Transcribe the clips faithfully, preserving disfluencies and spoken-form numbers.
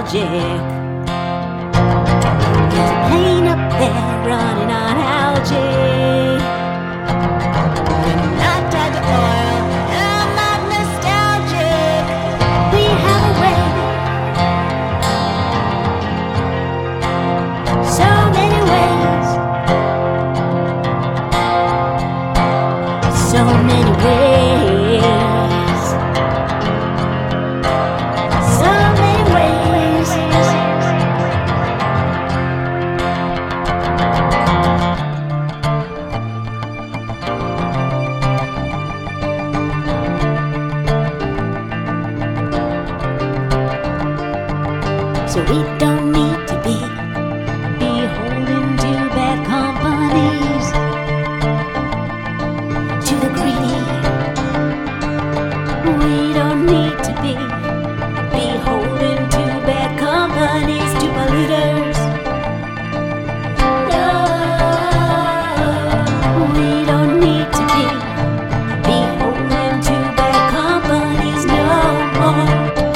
nostalgic. There's a plane up there running on algae. Not tied to oil, I'm not nostalgic. We have a way. So many ways. So many ways. So many ways. So we don't need to be beholden to bad companies, to the greedy. We don't need to be beholden to bad companies, to polluters. No, we don't need to be beholden to bad companies no more.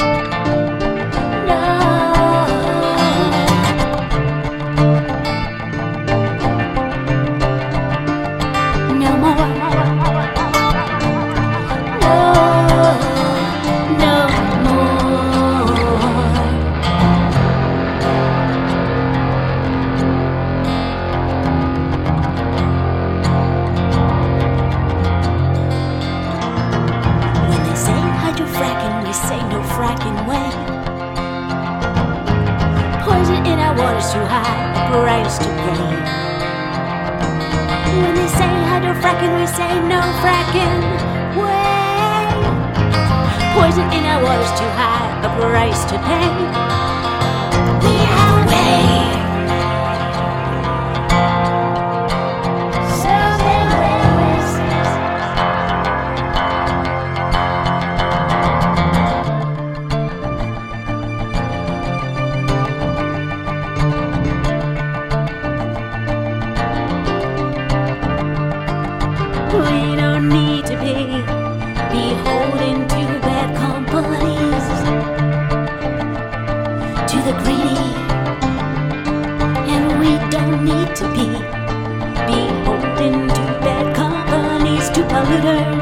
No more. No, no more. When they say hydrofracking, we say no fracking way. Poison in our water's too high, price to pay. When they say hydrofracking, we say no fracking way. Poison in our water's too high, a price to pay. We have a way. So many ways. We don't need to be beholden to bad companies, to the greedy. And we don't need to be beholden to bad companies, to polluters.